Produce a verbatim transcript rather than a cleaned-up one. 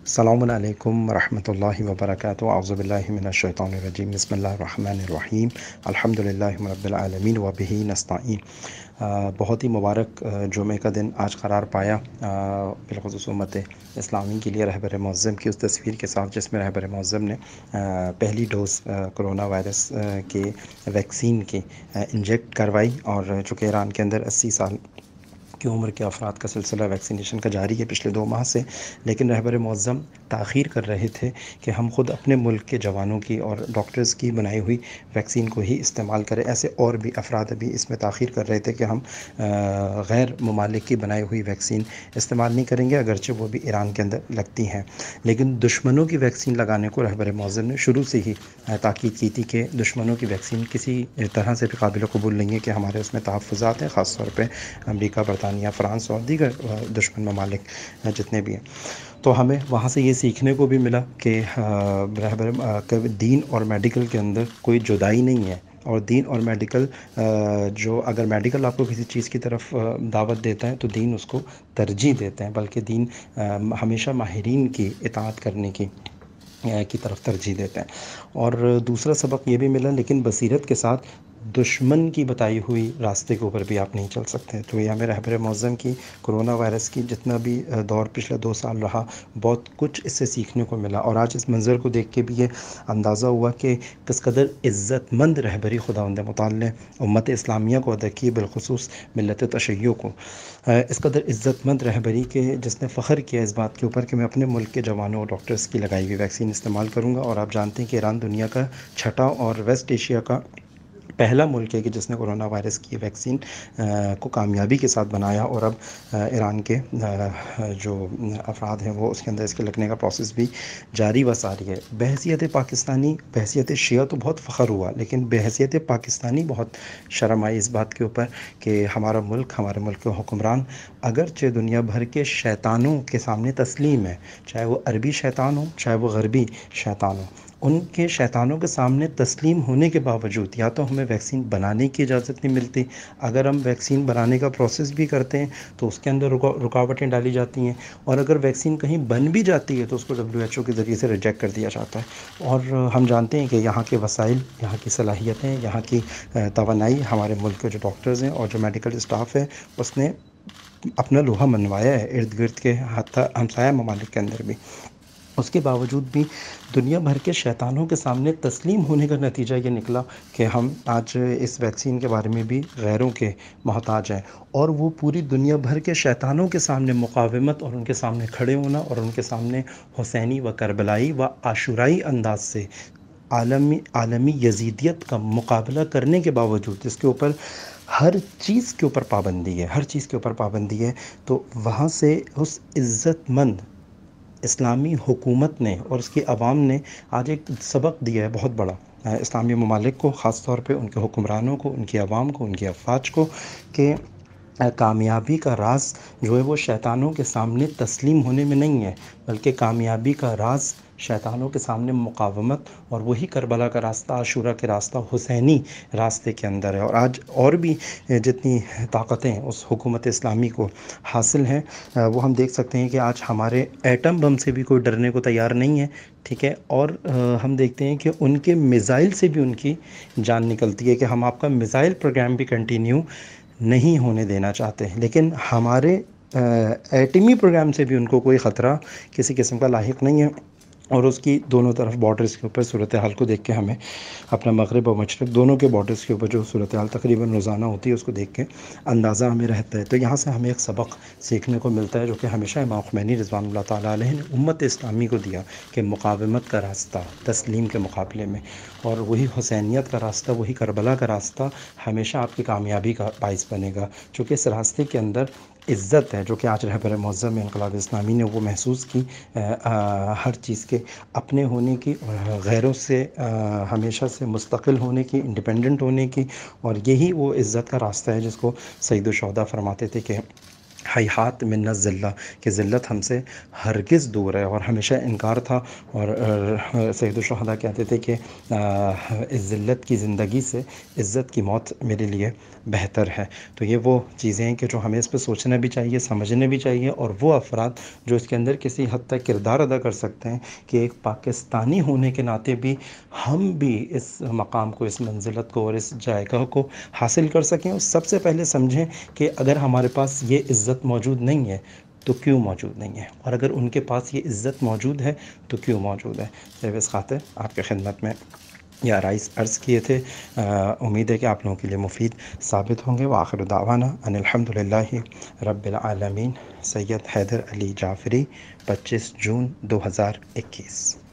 السلام علیکم ورحمۃ اللہ وبرکاتہ، اعوذ باللہ من الشیطان الرجیم، بسم اللہ الرحمن الرحیم، الحمد للہ رب العالمین وبہ نستعین۔ بہت ہی مبارک جمعہ کا دن آج قرار پایا، بالخصوص امت اسلامی کے لیے رہبر معظم کی اس تصویر کے ساتھ، جس میں رہبر معظم نے پہلی ڈوز کرونا وائرس کے ویکسین کی انجیکٹ کروائی، اور چونکہ ایران کے اندر اسی سال کی عمر کے افراد کا سلسلہ ویکسینیشن کا جاری ہے پچھلے دو ماہ سے، لیکن رہبر معظم تاخیر کر رہے تھے کہ ہم خود اپنے ملک کے جوانوں کی اور ڈاکٹرز کی بنائی ہوئی ویکسین کو ہی استعمال کریں۔ ایسے اور بھی افراد ابھی اس میں تاخیر کر رہے تھے کہ ہم غیر ممالک کی بنائی ہوئی ویکسین استعمال نہیں کریں گے، اگرچہ وہ بھی ایران کے اندر لگتی ہیں، لیکن دشمنوں کی ویکسین لگانے کو رہبر معظم نے شروع سے ہی تاکید کی تھی کہ دشمنوں کی ویکسین کسی طرح سے بھی قابل قبول نہیں ہے، کہ ہمارے اس میں تحفظات ہیں، خاص طور پہ امریکہ، برطانیہ، فرانس اور دیگر دشمن ممالک جتنے بھی ہیں۔ تو ہمیں وہاں سے یہ سیکھنے کو بھی ملا کہ رہبر دین اور میڈیکل کے اندر کوئی جدائی نہیں ہے، اور دین اور میڈیکل جو اگر میڈیکل آپ کو کسی چیز کی طرف دعوت دیتا ہے تو دین اس کو ترجیح دیتے ہیں، بلکہ دین ہمیشہ ماہرین کی اطاعت کرنے کی کی طرف ترجیح دیتے ہیں۔ اور دوسرا سبق یہ بھی ملا، لیکن بصیرت کے ساتھ دشمن کی بتائی ہوئی راستے کے اوپر بھی آپ نہیں چل سکتے۔ تو یہ ہمیں رہبر معظم کی کرونا وائرس کی جتنا بھی دور پچھلے دو سال رہا، بہت کچھ اس سے سیکھنے کو ملا، اور آج اس منظر کو دیکھ کے بھی یہ اندازہ ہوا کہ کس قدر عزت مند رہبری خداوند متعال نے امت اسلامیہ کو ادا کی، بالخصوص ملت تشیع کو، اس قدر عزت مند رہبری کے جس نے فخر کیا اس بات کے اوپر کہ میں اپنے ملک کے جوانوں اور ڈاکٹرز کی لگائی ہوئی ویکسین استعمال کروں گا۔ اور آپ جانتے ہیں کہ ایران دنیا کا چھٹا اور ویسٹ ایشیا کا پہلا ملک ہے کہ جس نے کرونا وائرس کی ویکسین کو کامیابی کے ساتھ بنایا، اور اب ایران کے جو افراد ہیں وہ اس کے اندر اس کے لگنے کا پروسیس بھی جاری و ساری ہے۔ بحیثیت پاکستانی، بحیثیت شیعہ تو بہت فخر ہوا، لیکن بحیثیت پاکستانی بہت شرم آئی اس بات کے اوپر کہ ہمارا ملک، ہمارے ملک کے حکمران اگرچہ دنیا بھر کے شیطانوں کے سامنے تسلیم ہے، چاہے وہ عربی شیطان ہو، چاہے وہ غربی شیطان ہو، ان کے شیطانوں کے سامنے تسلیم ہونے کے باوجود یا تو ہمیں ویکسین بنانے کی اجازت نہیں ملتی، اگر ہم ویکسین بنانے کا پروسیس بھی کرتے ہیں تو اس کے اندر رکاوٹیں ڈالی جاتی ہیں، اور اگر ویکسین کہیں بن بھی جاتی ہے تو اس کو ڈبلیو ایچ او کے ذریعے سے ریجیکٹ کر دیا جاتا ہے۔ اور ہم جانتے ہیں کہ یہاں کے وسائل، یہاں کی صلاحیتیں، یہاں کی توانائی ہمارے ملک کے جو ڈاکٹرز ہیں اور جو میڈیکل اسٹاف ہے اس نے اپنا لوہا منوایا ہے ارد گرد کے حتی ہمسایہ ممالک کے اندر بھی، اس کے باوجود بھی دنیا بھر کے شیطانوں کے سامنے تسلیم ہونے کا نتیجہ یہ نکلا کہ ہم آج اس ویکسین کے بارے میں بھی غیروں کے محتاج ہیں، اور وہ پوری دنیا بھر کے شیطانوں کے سامنے مقاومت اور ان کے سامنے کھڑے ہونا اور ان کے سامنے حسینی و کربلائی و عاشورائی انداز سے عالمی عالمی یزیدیت کا مقابلہ کرنے کے باوجود، جس کے اوپر ہر چیز کے اوپر پابندی ہے، ہر چیز کے اوپر پابندی ہے، تو وہاں سے اس عزت مند اسلامی حکومت نے اور اس کی عوام نے آج ایک سبق دیا ہے بہت بڑا اسلامی ممالک کو، خاص طور پہ ان کے حکمرانوں کو، ان کی عوام کو، ان کی افواج کو، کہ کامیابی کا راز جو ہے وہ شیطانوں کے سامنے تسلیم ہونے میں نہیں ہے، بلکہ کامیابی کا راز شیطانوں کے سامنے مقاومت اور وہی کربلا کا راستہ، عاشورہ کے راستہ، حسینی راستے کے اندر ہے۔ اور آج اور بھی جتنی طاقتیں اس حکومت اسلامی کو حاصل ہیں وہ ہم دیکھ سکتے ہیں کہ آج ہمارے ایٹم بم سے بھی کوئی ڈرنے کو تیار نہیں ہے، ٹھیک ہے، اور ہم دیکھتے ہیں کہ ان کے میزائل سے بھی ان کی جان نکلتی ہے کہ ہم آپ کا میزائل پروگرام بھی کنٹینیو نہیں ہونے دینا چاہتے، لیکن ہمارے ایٹمی پروگرام سے بھی ان کو کوئی خطرہ کسی قسم کا لاحق نہیں ہے۔ اور اس کی دونوں طرف بارڈرز کے اوپر صورتحال کو دیکھ کے ہمیں اپنا مغرب و مشرق دونوں کے بارڈرز کے اوپر جو صورتحال تقریباً روزانہ ہوتی ہے اس کو دیکھ کے اندازہ ہمیں رہتا ہے۔ تو یہاں سے ہمیں ایک سبق سیکھنے کو ملتا ہے جو کہ ہمیشہ امام خمینی رضوان اللہ تعالیٰ علیہ نے امت اسلامی کو دیا، کہ مقاومت کا راستہ تسلیم کے مقابلے میں، اور وہی حسینیت کا راستہ، وہی کربلا کا راستہ ہمیشہ آپ کی کامیابی کا باعث بنے گا، چونکہ اس راستے کے اندر عزت ہے جو کہ آج رہبر معظم انقلاب اسلامی نے وہ محسوس کی، ہر چیز کے اپنے ہونے کی، غیروں سے ہمیشہ سے مستقل ہونے کی، انڈیپینڈنٹ ہونے کی، اور یہی وہ عزت کا راستہ ہے جس کو سید الشہداء فرماتے تھے کہ حیحات من ذلہ کہ ذلت ہم سے ہرگز دور ہے، اور ہمیشہ انکار تھا، اور سید الشہداء کہتے تھے کہ اس ذلت کی زندگی سے عزت کی موت میرے لیے بہتر ہے۔ تو یہ وہ چیزیں ہیں کہ جو ہمیں اس پہ سوچنا بھی چاہیے، سمجھنے بھی چاہیے، اور وہ افراد جو اس کے اندر کسی حد تک کردار ادا کر سکتے ہیں کہ ایک پاکستانی ہونے کے ناطے بھی ہم بھی اس مقام کو، اس منزلت کو اور اس جائگہ کو حاصل کر سکیں، اس سب سے پہلے سمجھیں کہ اگر ہمارے پاس یہ عزت موجود نہیں ہے تو کیوں موجود نہیں ہے، اور اگر ان کے پاس یہ عزت موجود ہے تو کیوں موجود ہے۔ تو اس خاطر آپ کے خدمت میں یہ آرائز عرض کیے تھے، امید ہے کہ آپ لوگوں کے لیے مفید ثابت ہوں گے۔ وآخر دعوانا ان الحمد للہ رب العالمین۔ سید حیدر علی جعفری، پچیس جون دو ہزار اکیس۔